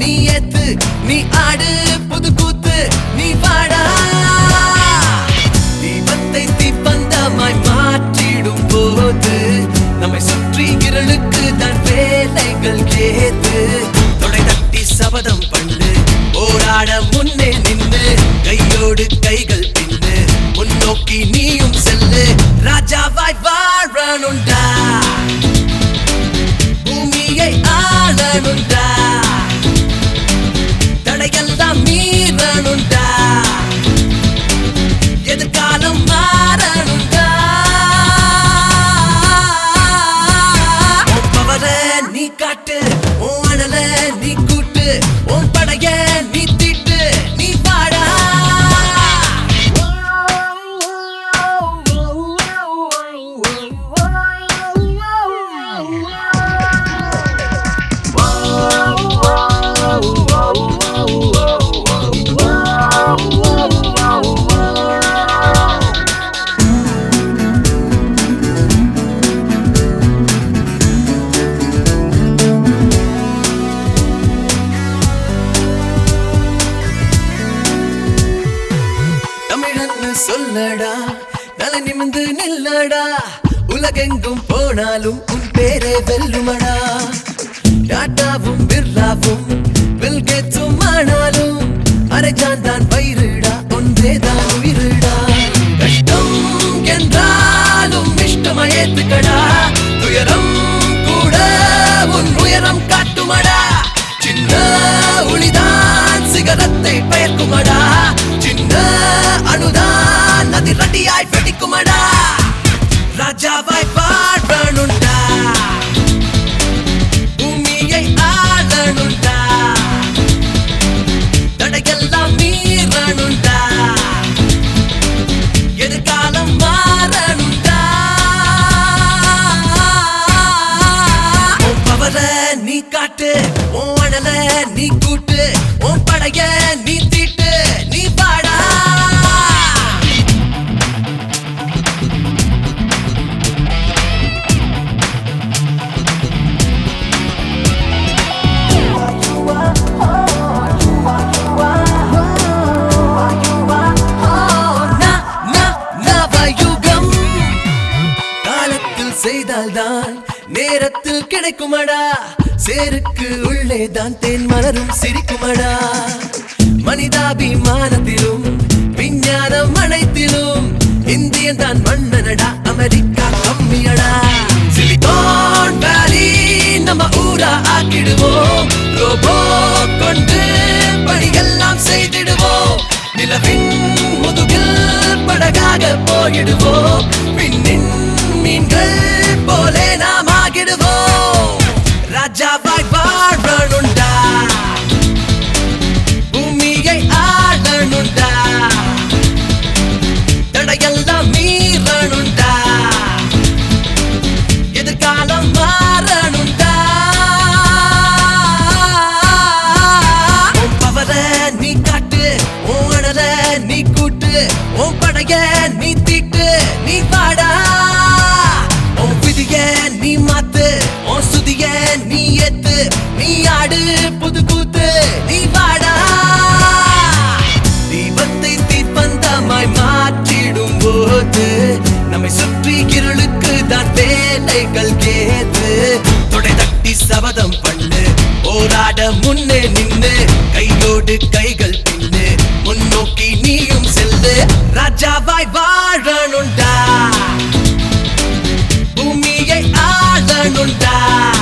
நீ ஏத்து நீ ஆடு புது கூத்து நீ வாடா தீபத்தை தீப்பந்தமாய் மாற்றிடும் போது நம்மை சுற்றி இருளுக்கு தான் வேலைகள் ஏத்து தொடை தட்டி சபதம் பண்ணு போராட முன்னே நின்று கையோடு கைகள் பின்னு முன்னோக்கி நீயும் செல்லு ராஜாவாய் வாழணுண்டா பூமியை ஆளணுண்டா தடையெல்லாம் மீறணுண்டா எதிர்காலம் மாறணுண்டா உன் பவர நீ காட்டு உன் அனல நீ கூட்டு உன் படைய நீ தீட்டு நீ பாடா சொல்லடா நல நிமிந்து நில்லடா உலகெங்கும் போனாலும் உன் பேரே வெல்லுமடா டாட்டாவும் பிர்லாவும் பில்கேட்ஸும் ஆனாலும் அரைஜான் தான் பயிருடா ஒன்றேதான் உயிருடா கஷ்டம் என்றாலும் இஷ்டமா ஏத்துக்கடா துயரம் கூட உன் உயரம் காட்டுமடா சின்ன ஒளிதான் சிகரத்தை பெயர்க்குமடா சின்ன அனுதான் அதிரடியாய் வெடிக்குமடா ராஜாவாய் வாழணுண்டா பூமியை ஆளணுண்டா தடையெல்லாம் மீறணுண்டா எதிர்காலம் மாறணுண்டா உன் பவர நீ காட்டு உன் அனல நீ கூட்டு உன் படைய நீ தீட்டு நீ பாடா செய்தால்தான் நேரத்தில் கிடைக்குமடா சேருக்கு உள்ளேதான் தேன் மலரும் சிரிக்குமடா மனிதாபிமானத்திலும் விஞ்ஞானம் அனைத்திலும் இந்தியன் தான் மன்னனடா அமெரிக்கா கம்மியடா சிலிகான் வேலி நம்ம ஊரா ஆக்கிடுவோம் ரோபோ கொண்டு பணியெல்லாம் செய்திடுவோம் நிலவின் முதுகில் படகாக போயிடுவோம் விண்ணின் மீன்கள் போலே நாம் ஆகிடுவோம் ராஜாவாய் வாழணுண்டா பூமியை ஆளணுண்டா தடையெல்லாம் மீறணுண்டா எதிர்காலம் மாறணுண்டா உன் பவர நீ காட்டு உன் அனல நீ கூட்டு உன் படைய நீ தீட்டு நீ பாடா நீ மாத்து உன் சுதிய நீ ஏத்து நீ ஆடு புது கூத்து நீ வாடா தீபத்தை தீப்பந்தமாய் மாற்றிடும் போது நம்மை சுற்றி இருளுக்கு தான் வேலைகள் கேத்து தொடை தட்டி சபதம் பண்ணு போராட முன்னே நின்று கையோடு கைகள் பின்னு முன்னோக்கி நீயும் செல்லு ராஜாவாய் வாழணுண்டா பூமியை ஆளணுண்டா